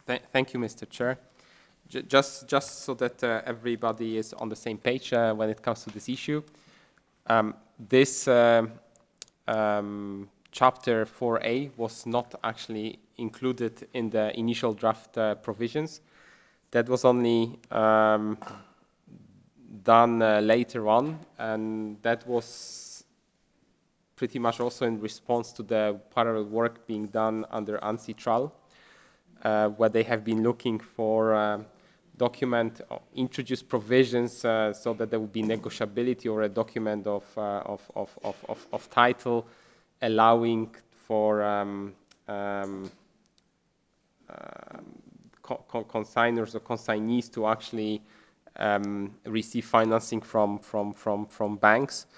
Thank you, Mr. Chair. Just so that everybody is on the same page when it comes to this issue, this chapter 4A was not actually included in the initial draft provisions. That was only done later on, and that was pretty much also in response to the parallel work being done under ANSI-TRAL, where they have been looking for document introduce provisions so that there would be negotiability or a document of title allowing for consignors or consignees to actually receive financing from banks.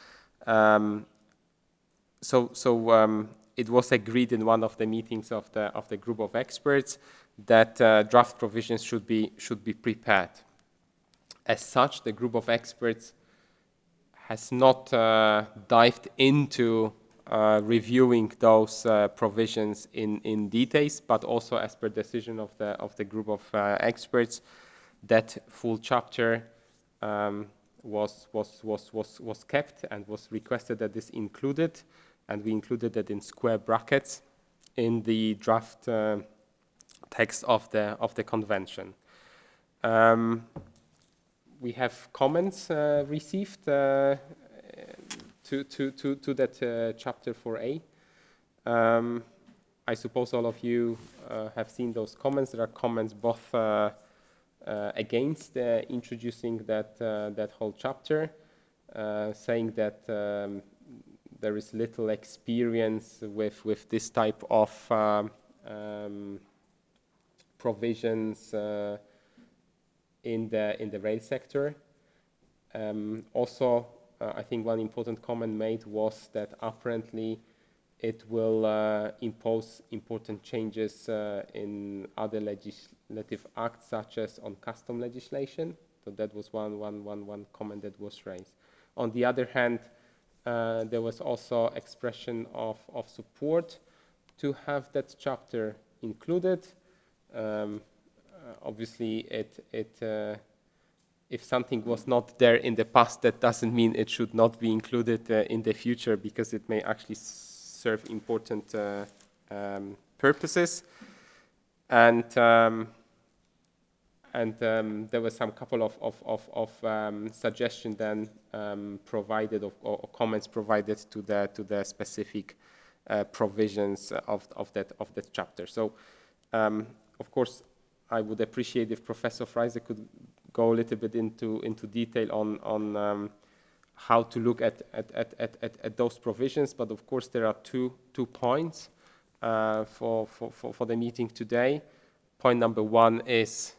It was agreed in one of the meetings of the group of experts that draft provisions should be prepared. As such, the group of experts has not dived into reviewing those provisions in details, but also as per decision of the group of experts, that full chapter was kept and was requested that this included, and we included that in square brackets in the draft text of the convention. We have comments received to that chapter 4A. I suppose all of you have seen those comments. There are comments both against introducing that whole chapter, saying that there is little experience with this type of provisions in the rail sector. Also, I think one important comment made was that apparently it will impose important changes in other legislative acts, such as on custom legislation. So that was one comment that was raised. On the other hand, there was also expression of support to have that chapter included. Obviously, if something was not there in the past, that doesn't mean it should not be included in the future, because it may actually serve important purposes. And there was some couple of suggestions then provided, or comments provided to the specific provisions of that chapter. So, of course, I would appreciate if Professor Freyser could go a little bit into detail on how to look at those provisions. But of course, there are two points for the meeting today. Point number one is,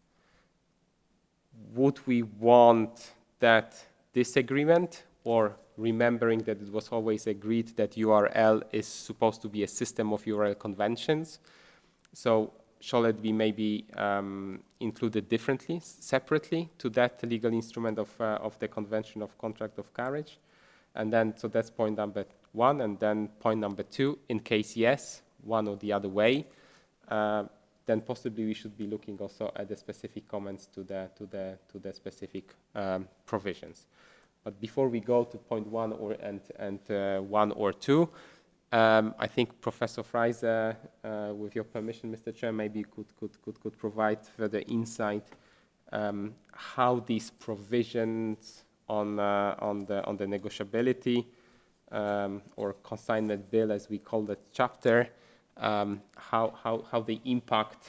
would we want that this agreement, or remembering that it was always agreed that URL is supposed to be a system of URL conventions? So shall it be maybe included differently, separately to that legal instrument of the Convention of Contract of Carriage? And then, so that's point number one. And then point number two, in case yes, one or the other way, then possibly we should be looking also at the specific comments to the specific provisions. But before we go to point one one or two, I think Professor Freyser, with your permission, Mr. Chair, maybe could provide further insight how these provisions on the negotiability or consignment bill, as we call that chapter, how they impact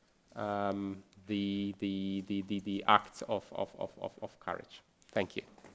the acts of carriage. Thank you.